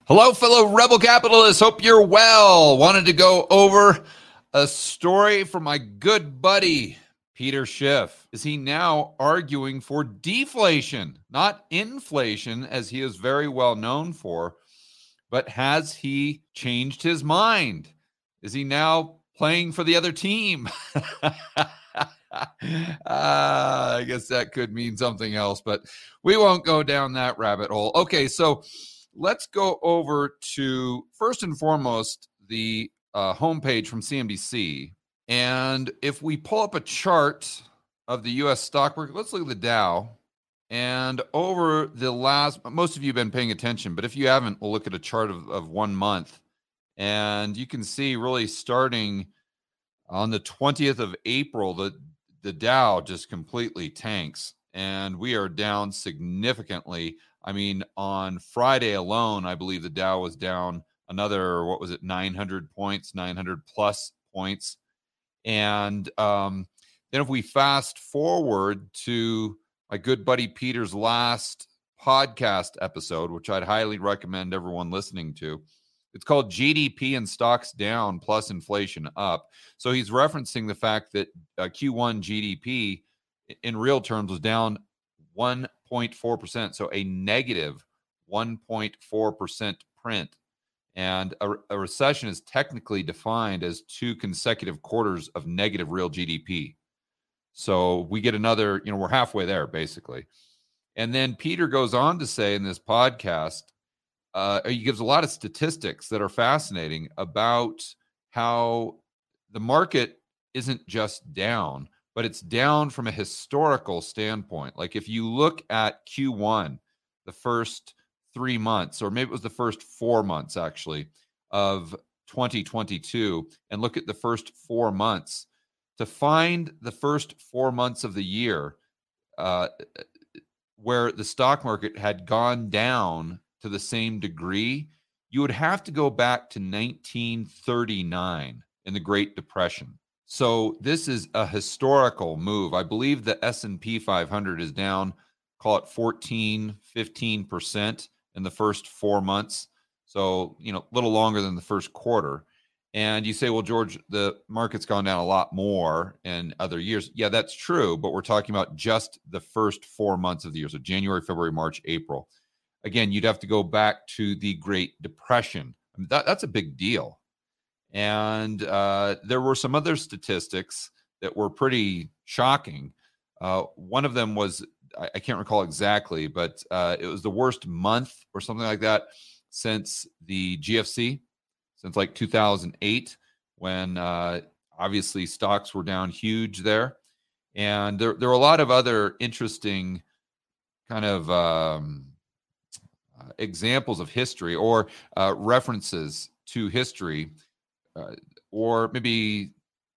Hello, fellow rebel capitalists. Hope you're well. Wanted to go over a story from my good buddy, Peter Schiff. Is he now arguing for deflation, not inflation, as he is very well known for, but has he changed his mind? Is he now playing for the other team? I guess that could mean something else, but we won't go down that rabbit hole. Okay, so let's go over to, first and foremost, the homepage from CNBC. And if we pull up a chart of the U.S. stock market, let's look at the Dow. And over the last, most of you have been paying attention, but if you haven't, we'll look at a chart of 1 month. And you can see really starting on the 20th of April, the Dow just completely tanks. And we are down significantly. I mean, on Friday alone, I believe the Dow was down another, 900 points, 900 plus points. And then if we fast forward to my good buddy Peter's last podcast episode, which I'd highly recommend everyone listening to, it's called GDP and Stocks Down plus Inflation Up. So he's referencing the fact that Q1 GDP in real terms was down 1.4%, so a negative 1.4% print. And a recession is technically defined as 2 consecutive quarters of negative real GDP. So we get another, we're halfway there, basically. And then Peter goes on to say in this podcast, he gives a lot of statistics that are fascinating about how the market isn't just down, but it's down from a historical standpoint. Like if you look at Q1, the first 3 months, or maybe it was the first 4 months actually of 2022, and look at the first 4 months, to find the first 4 months of the year where the stock market had gone down to the same degree, you would have to go back to 1939 in the Great Depression. So this is a historical move. I believe the S&P 500 is down, call it 15% in the first 4 months. So, a little longer than the first quarter. And you say, well, George, the market's gone down a lot more in other years. Yeah, that's true. But we're talking about just the first 4 months of the year. So January, February, March, April. Again, you'd have to go back to the Great Depression. I mean, that's a big deal. And there were some other statistics that were pretty shocking. One of them was, I can't recall exactly, but it was the worst month or something like that since the GFC, since like 2008, when obviously stocks were down huge there. And there were a lot of other interesting kind of examples of history or references to history, or maybe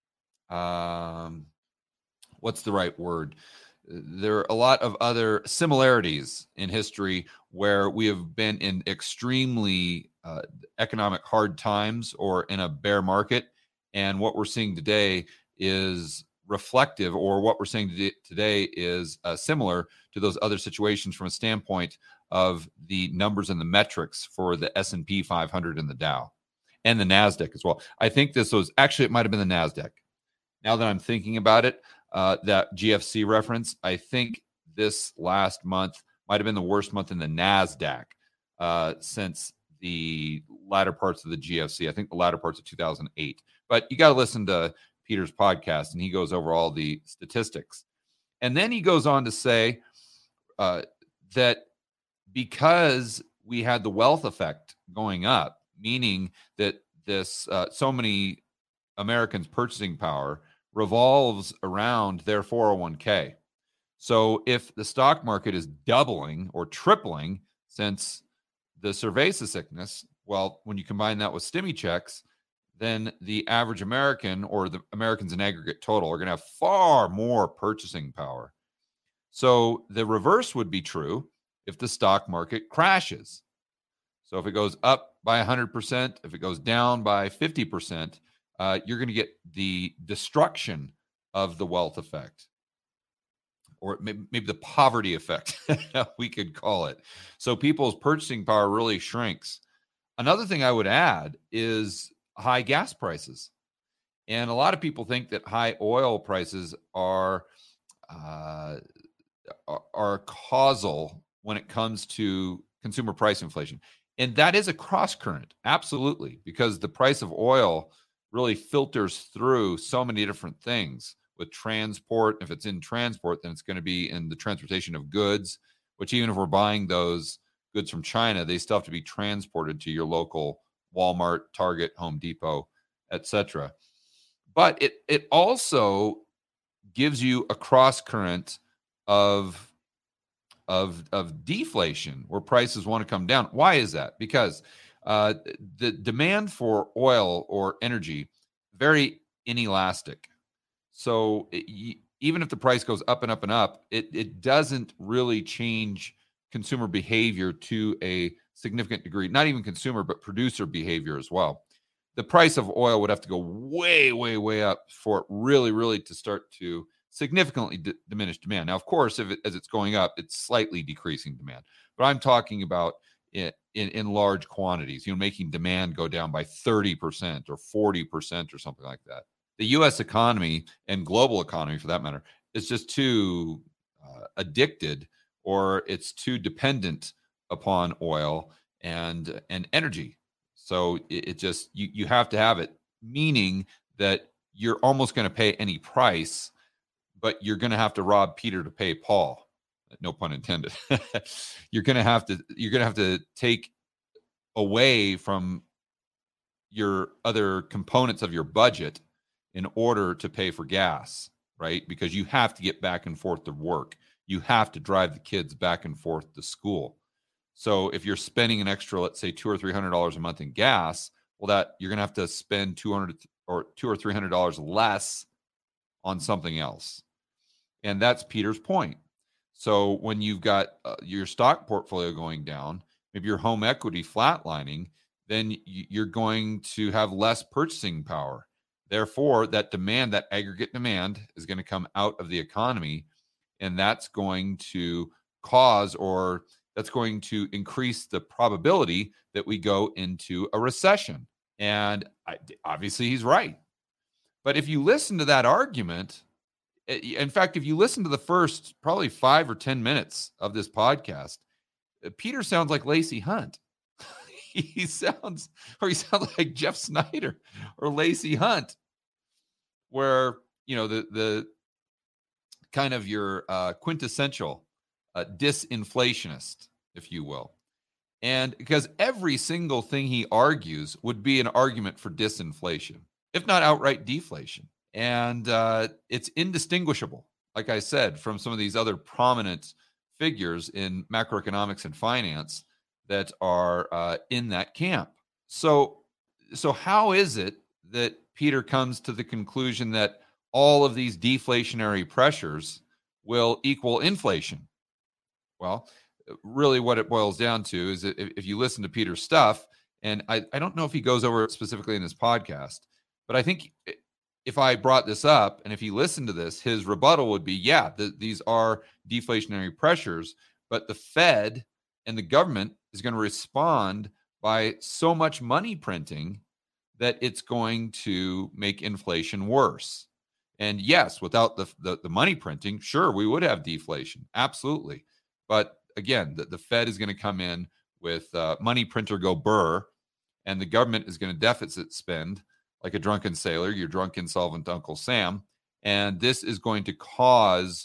what's the right word? There are a lot of other similarities in history where we have been in extremely economic hard times or in a bear market. And what we're seeing today is reflective, or what we're seeing today is similar to those other situations from a standpoint of the numbers and the metrics for the S&P 500 and the Dow and the NASDAQ as well. I think this was actually, it might have been the NASDAQ. Now that I'm thinking about it, that GFC reference, I think this last month might have been the worst month in the NASDAQ since the latter parts of the GFC. I think the latter parts of 2008. But you got to listen to Peter's podcast, and he goes over all the statistics. And then he goes on to say that because we had the wealth effect going up, meaning that this so many Americans' purchasing power revolves around their 401k. So if the stock market is doubling or tripling since the cerveza sickness, well, when you combine that with stimmy checks, then the average American, or the Americans in aggregate total, are going to have far more purchasing power. So the reverse would be true if the stock market crashes. So if it goes up by 100%, if it goes down by 50%, you're going to get the destruction of the wealth effect, or maybe the poverty effect, we could call it. So people's purchasing power really shrinks. Another thing I would add is high gas prices. And a lot of people think that high oil prices are causal when it comes to consumer price inflation. And that is a cross current, absolutely, because the price of oil really filters through so many different things with transport. If it's in transport, then it's going to be in the transportation of goods, which even if we're buying those goods from China, they still have to be transported to your local Walmart, Target, Home Depot, etc. But it also gives you a cross current of deflation where prices want to come down. Why is that? Because the demand for oil or energy very inelastic. So even if the price goes up and up and up, it doesn't really change consumer behavior to a significant degree. Not even consumer, but producer behavior as well. The price of oil would have to go way, way, way up for it really, really to start to significantly diminish demand. Now, of course, as it's going up, it's slightly decreasing demand. But I'm talking about in large quantities, making demand go down by 30% or 40% or something like that. The U.S. economy and global economy, for that matter, is just too addicted, or it's too dependent upon oil and energy. So it just you have to have it, meaning that you're almost going to pay any price, but you're going to have to rob Peter to pay Paul. No pun intended. You're going to have to take away from your other components of your budget in order to pay for gas, right? Because you have to get back and forth to work. You have to drive the kids back and forth to school. So if you're spending an extra, let's say $200 or $300 a month in gas, well, that you're going to have to spend $200 or $300 less on something else. And that's Peter's point. So when you've got your stock portfolio going down, maybe your home equity flatlining, then you're going to have less purchasing power. Therefore, that demand, that aggregate demand, is going to come out of the economy, and that's going to that's going to increase the probability that we go into a recession. And obviously, he's right. But if you listen to that argument, in fact, if you listen to the first probably 5 or 10 minutes of this podcast, Peter sounds like Lacey Hunt. he sounds like Jeff Snyder or Lacey Hunt, where the kind of your quintessential disinflationist, if you will. And because every single thing he argues would be an argument for disinflation, if not outright deflation. And it's indistinguishable, like I said, from some of these other prominent figures in macroeconomics and finance that are in that camp. So how is it that Peter comes to the conclusion that all of these deflationary pressures will equal inflation? Well, really what it boils down to is that if you listen to Peter's stuff, and I don't know if he goes over it specifically in his podcast, but I think if I brought this up and if he listened to this, his rebuttal would be, these are deflationary pressures, but the Fed and the government is going to respond by so much money printing that it's going to make inflation worse. And yes, without the money printing, sure, we would have deflation. Absolutely. But again, the Fed is going to come in with money printer go burr, and the government is going to deficit spend like a drunken sailor, your drunk insolvent Uncle Sam. And this is going to cause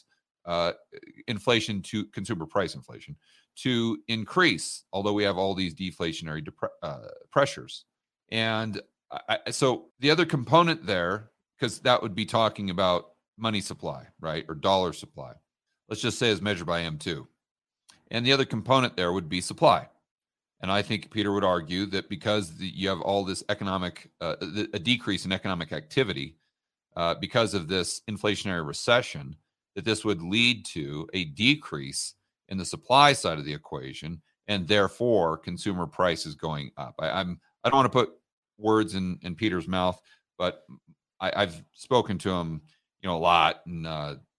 inflation, to consumer price inflation, to increase, although we have all these deflationary pressures. And so the other component there, because that would be talking about money supply, right, or dollar supply, let's just say is measured by M2. And the other component there would be supply. And I think Peter would argue that because you have all this economic, a decrease in economic activity because of this inflationary recession, that this would lead to a decrease in the supply side of the equation, and therefore consumer prices going up. I don't want to put words in Peter's mouth, but I've spoken to him, a lot, and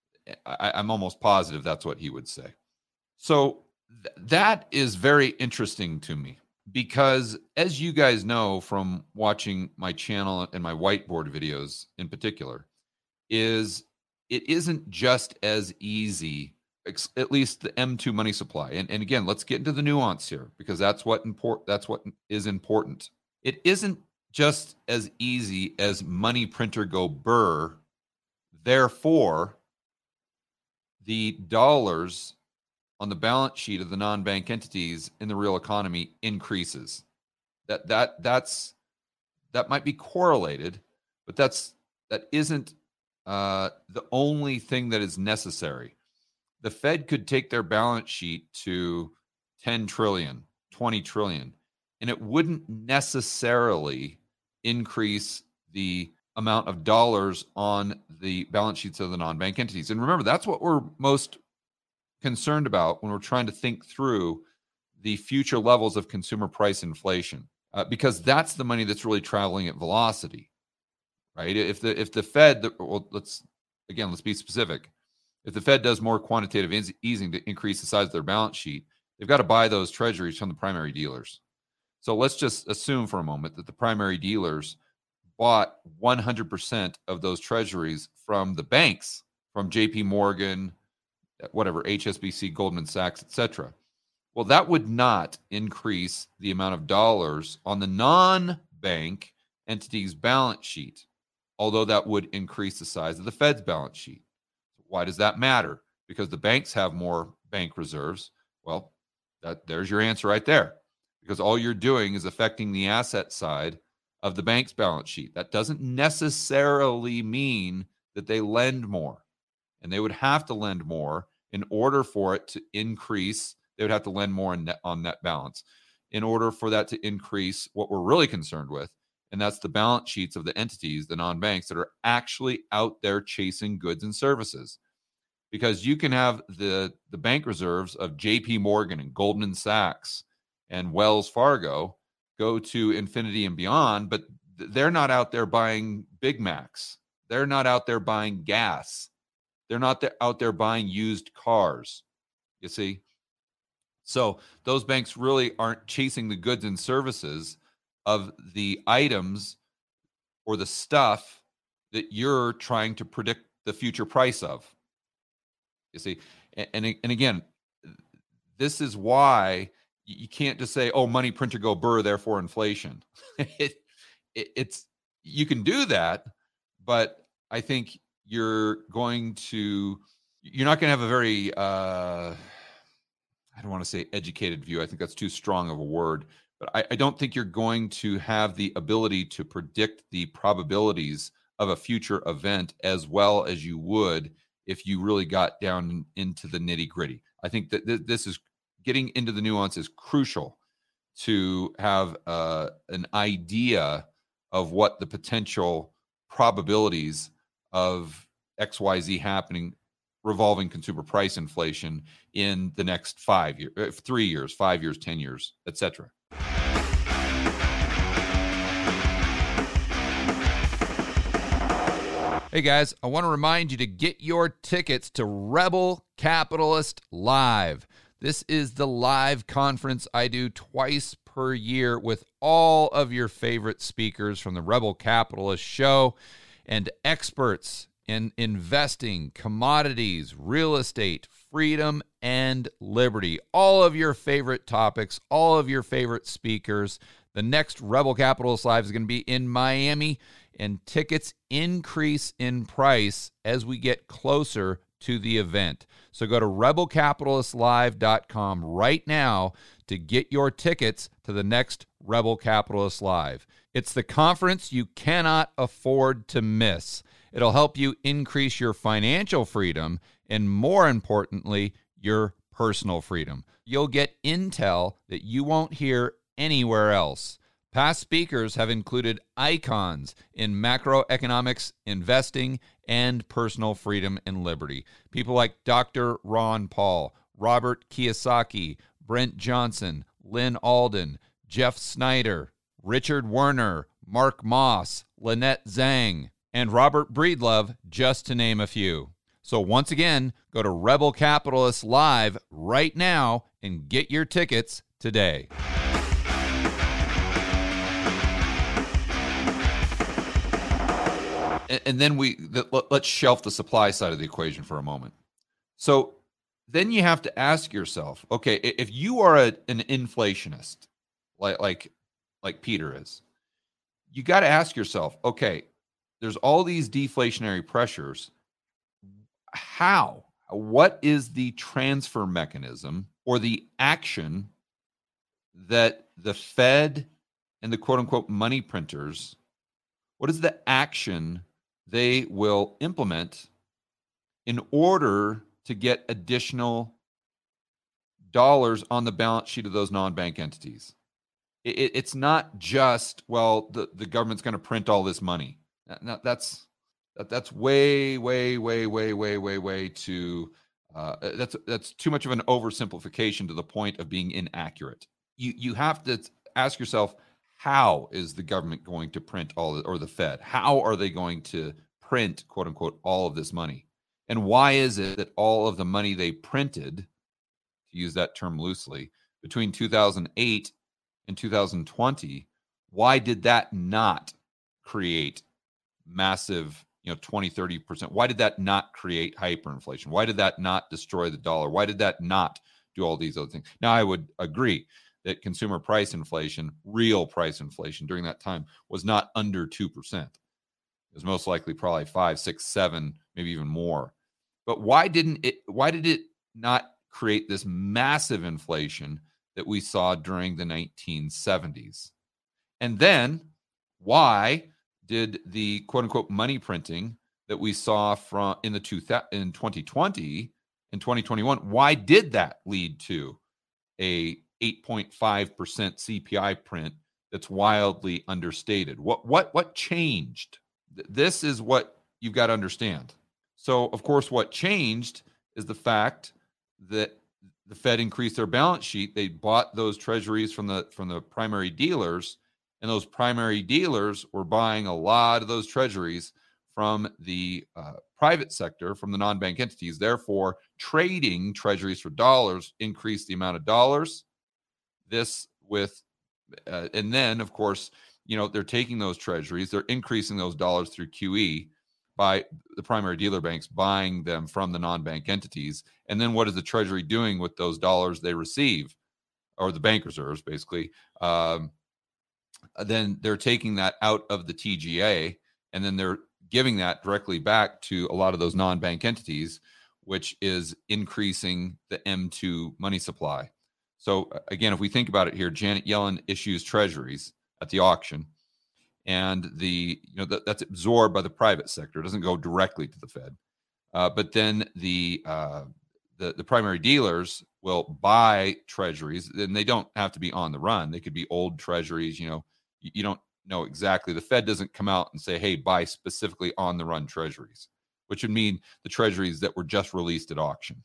I'm almost positive that's what he would say. So that is very interesting to me, Because as you guys know from watching my channel and my whiteboard videos in particular, is it isn't just as easy, at least the M2 money supply. And again, let's get into the nuance here, because that's what is important. It isn't just as easy as money printer go burr. Therefore, the dollars on the balance sheet of the non-bank entities in the real economy increases. That might be correlated, but that isn't the only thing that is necessary. The Fed could take their balance sheet to 10 trillion, 20 trillion, and it wouldn't necessarily increase the amount of dollars on the balance sheets of the non-bank entities. And remember, that's what we're most concerned about when we're trying to think through the future levels of consumer price inflation, because that's the money that's really traveling at velocity, right? If the Fed, well, let's be specific. If the Fed does more quantitative easing to increase the size of their balance sheet, they've got to buy those treasuries from the primary dealers. So let's just assume for a moment that the primary dealers bought 100% of those treasuries from the banks, from JP Morgan, whatever, HSBC, Goldman Sachs, etc. Well, that would not increase the amount of dollars on the non-bank entity's balance sheet, although that would increase the size of the Fed's balance sheet. Why does that matter? Because the banks have more bank reserves. Well, there's your answer right there. Because all you're doing is affecting the asset side of the bank's balance sheet. That doesn't necessarily mean that they lend more. And they would have to lend more in order for it to increase. They would have to lend more on net balance in order for that to increase what we're really concerned with. And that's the balance sheets of the entities, the non-banks, that are actually out there chasing goods and services. Because you can have the bank reserves of JP Morgan and Goldman Sachs and Wells Fargo go to infinity and beyond, but they're not out there buying Big Macs. They're not out there buying gas. They're not out there buying used cars, you see? So those banks really aren't chasing the goods and services of the items or the stuff that you're trying to predict the future price of, you see? And again, this is why you can't just say, oh, money printer go burr, therefore inflation. It's you can do that, but I think you're not going to have a very, I don't want to say educated view. I think that's too strong of a word, but I don't think you're going to have the ability to predict the probabilities of a future event as well as you would if you really got down into the nitty gritty. I think that this is getting into the nuance is crucial to have an idea of what the potential probabilities of XYZ happening revolving consumer price inflation in the next 5 years, 3 years, 5 years, 10 years, etc. Hey guys, I want to remind you to get your tickets to Rebel Capitalist Live. This is the live conference I do twice per year with all of your favorite speakers from the Rebel Capitalist Show and experts in investing, commodities, real estate, freedom, and liberty. All of your favorite topics, all of your favorite speakers. The next Rebel Capitalist Live is going to be in Miami, and tickets increase in price as we get closer to the event. So go to rebelcapitalistlive.com right now to get your tickets to the next Rebel Capitalist Live. It's the conference you cannot afford to miss. It'll help you increase your financial freedom and, more importantly, your personal freedom. You'll get intel that you won't hear anywhere else. Past speakers have included icons in macroeconomics, investing, and personal freedom and liberty. People like Dr. Ron Paul, Robert Kiyosaki, Brent Johnson, Lynn Alden, Jeff Snyder, Richard Werner, Mark Moss, Lynette Zhang, and Robert Breedlove, just to name a few. So once again, go to Rebel Capitalist Live right now and get your tickets today. And then let's shelf the supply side of the equation for a moment. So then you have to ask yourself, okay, if you are an inflationist, like Peter is, you got to ask yourself, okay, there's all these deflationary pressures. What is the transfer mechanism or the action that the Fed and the quote unquote money printers, what is the action they will implement in order to get additional dollars on the balance sheet of those non-bank entities? It's not just, well, the government's going to print all this money. Now, that's way too. That's too much of an oversimplification to the point of being inaccurate. You have to ask yourself, how is the government going to print or the Fed? How are they going to print, quote unquote, all of this money? And why is it that all of the money they printed, to use that term loosely, between 2008 and 2020, why did that not create massive, 20, 30%? Why did that not create hyperinflation? Why did that not destroy the dollar? Why did that not do all these other things? Now, I would agree that consumer price inflation, real price inflation during that time was not under 2%. It was most likely probably 5, 6, 7, maybe even more. But why did it not create this massive inflation that we saw during the 1970s? And then why did the quote unquote money printing that we saw in 2020 and 2021, why did that lead to a 8.5% CPI print that's wildly understated? What changed? This is what you've got to understand. So, of course, what changed is the fact that the Fed increased their balance sheet. They bought those treasuries from the primary dealers, and those primary dealers were buying a lot of those treasuries from the private sector, from the non-bank entities. Therefore, trading treasuries for dollars increased the amount of dollars. And then, of course, they're taking those treasuries, they're increasing those dollars through QE by the primary dealer banks buying them from the non-bank entities. And then what is the Treasury doing with those dollars they receive, or the bank reserves, basically? Then they're taking that out of the TGA, and then they're giving that directly back to a lot of those non-bank entities, which is increasing the M2 money supply. So again, if we think about it here, Janet Yellen issues treasuries at the auction, and that's absorbed by the private sector. It doesn't go directly to the Fed. But then the primary dealers will buy treasuries, and they don't have to be on the run. They could be old treasuries. You don't know exactly. The Fed doesn't come out and say, hey, buy specifically on the run treasuries, which would mean the treasuries that were just released at auction.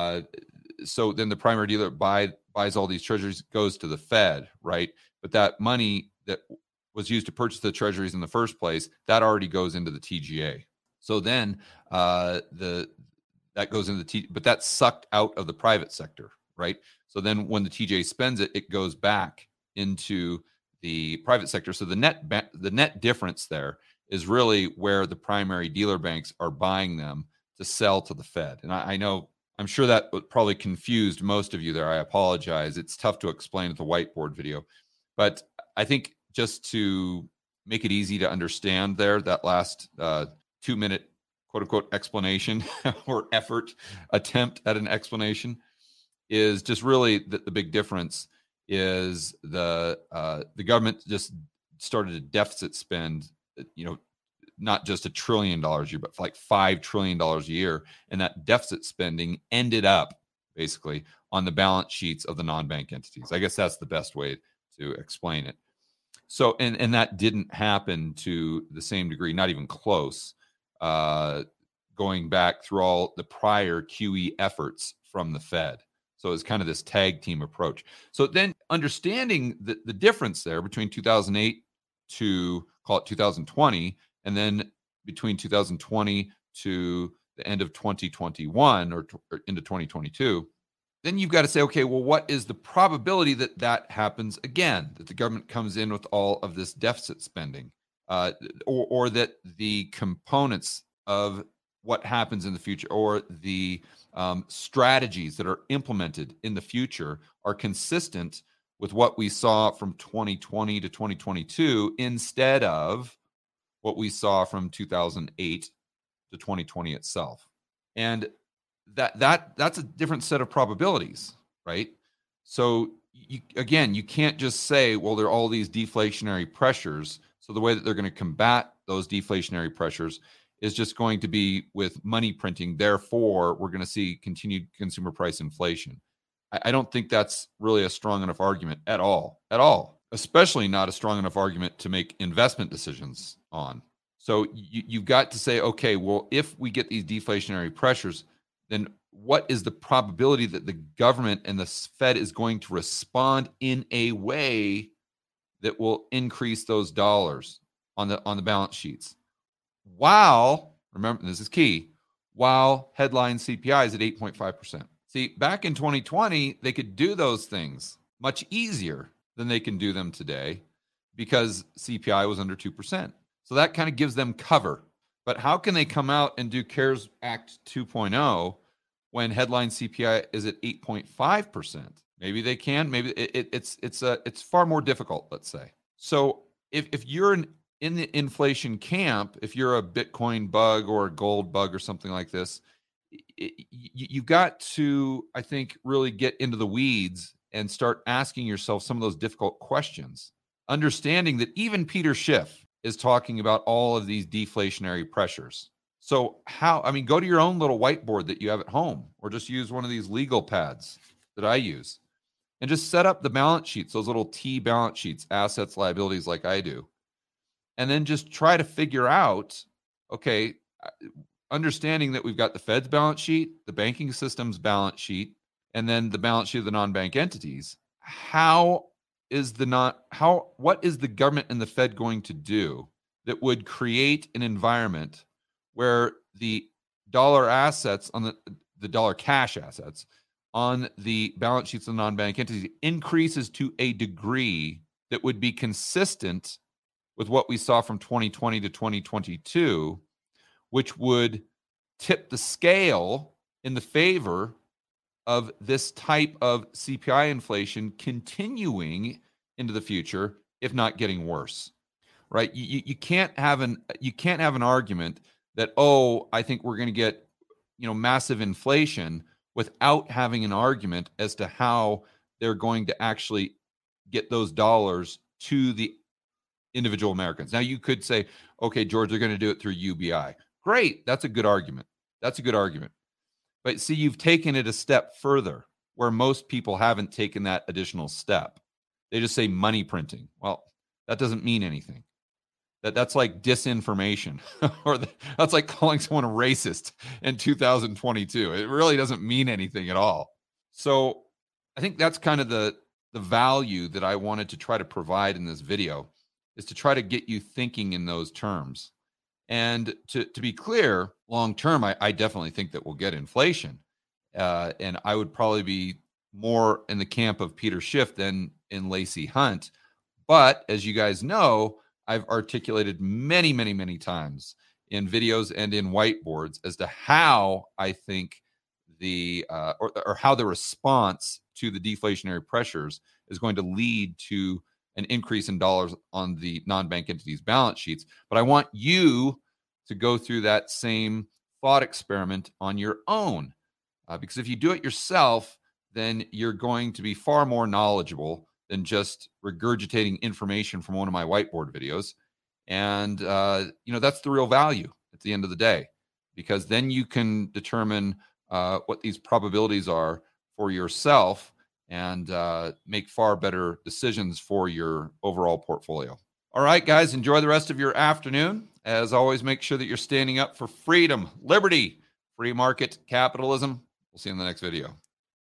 So then the primary dealer buys all these treasuries, goes to the Fed, right? But that money that was used to purchase the treasuries in the first place, that already goes into the TGA. So then that goes into the but that's sucked out of the private sector, right? So then when the TGA spends it, it goes back into the private sector. So the net difference there is really where the primary dealer banks are buying them to sell to the Fed. And I'm sure that probably confused most of you there. I apologize. It's tough to explain at the whiteboard video, but I think just to make it easy to understand there, that last 2-minute quote unquote explanation or attempt at an explanation is just really the big difference is the government just started to deficit spend, not just $1 trillion a year, but like $5 trillion a year. And that deficit spending ended up basically on the balance sheets of the non-bank entities. I guess that's the best way to explain it. So, and that didn't happen to the same degree, not even close, going back through all the prior QE efforts from the Fed. So it's kind of this tag team approach. So then understanding the difference there between 2008 to call it 2020, and then between 2020 to the end of 2021 or into 2022, then you've got to say, okay, well, what is the probability that happens again, that the government comes in with all of this deficit spending? or that the components of what happens in the future, or the strategies that are implemented in the future, are consistent with what we saw from 2020 to 2022 instead of what we saw from 2008 to 2020 itself. And that's a different set of probabilities, right? So you can't just say, well, there are all these deflationary pressures, so the way that they're going to combat those deflationary pressures is just going to be with money printing. Therefore, we're going to see continued consumer price inflation. I don't think that's really a strong enough argument at all, especially not a strong enough argument to make investment decisions on. So you've got to say, okay, well, if we get these deflationary pressures, then what is the probability that the government and the Fed is going to respond in a way that will increase those dollars on the balance sheets? While, remember, this is key, while headline CPI is at 8.5%. See, back in 2020, they could do those things much easier than they can do them today because CPI was under 2%. So that kind of gives them cover. But how can they come out and do CARES Act 2.0 when headline CPI is at 8.5%? Maybe they can. Maybe it's far more difficult, let's say. So if you're in the inflation camp, if you're a Bitcoin bug or a gold bug or something like this, you've got to, I think, really get into the weeds and start asking yourself some of those difficult questions, understanding that even Peter Schiff is talking about all of these deflationary pressures. So go to your own little whiteboard that you have at home, or just use one of these legal pads that I use, and just set up the balance sheets, those little T balance sheets, assets, liabilities, like I do. And then just try to figure out, okay, understanding that we've got the Fed's balance sheet, the banking system's balance sheet, and then the balance sheet of the non-bank entities. What is the government and the Fed going to do that would create an environment where the dollar assets on the dollar cash assets on the balance sheets of the non-bank entities increases to a degree that would be consistent with what we saw from 2020 to 2022, which would tip the scale in the favor of this type of CPI inflation continuing into the future, if not getting worse, right? You can't have an argument that, I think we're going to get massive inflation, without having an argument as to how they're going to actually get those dollars to the individual Americans. Now, you could say, okay, George, they're going to do it through UBI. Great. That's a good argument. But see, you've taken it a step further where most people haven't taken that additional step. They just say money printing. Well, that doesn't mean anything. That's like disinformation, or that's like calling someone a racist in 2022. It really doesn't mean anything at all. So I think that's kind of the value that I wanted to try to provide in this video, is to try to get you thinking in those terms. And to be clear, long term, I definitely think that we'll get inflation. And I would probably be more in the camp of Peter Schiff than in Lacey Hunt. But as you guys know, I've articulated many, many, many times in videos and in whiteboards as to how I think or how the response to the deflationary pressures is going to lead to an increase in dollars on the non-bank entities' balance sheets. But I want you to go through that same thought experiment on your own, because if you do it yourself, then you're going to be far more knowledgeable than just regurgitating information from one of my whiteboard videos. And, that's the real value at the end of the day, because then you can determine what these probabilities are for yourself and make far better decisions for your overall portfolio. All right, guys, enjoy the rest of your afternoon. As always, make sure that you're standing up for freedom, liberty, free market capitalism. We'll see you in the next video.